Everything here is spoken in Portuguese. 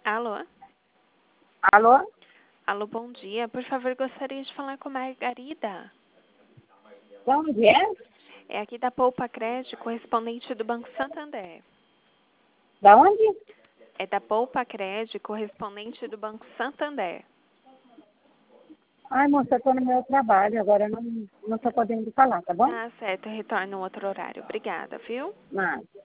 Alô? Alô? Alô, bom dia. Por favor, gostaria de falar com a Margarida. De onde é? É aqui da Poupa Crédito, correspondente do Banco Santander. Da onde? É da Poupa Crédito, correspondente do Banco Santander. Ai, moça, eu tô no meu trabalho, agora eu não tô podendo falar, tá bom? Tá certo, eu retorno em outro horário. Obrigada, viu? Nada.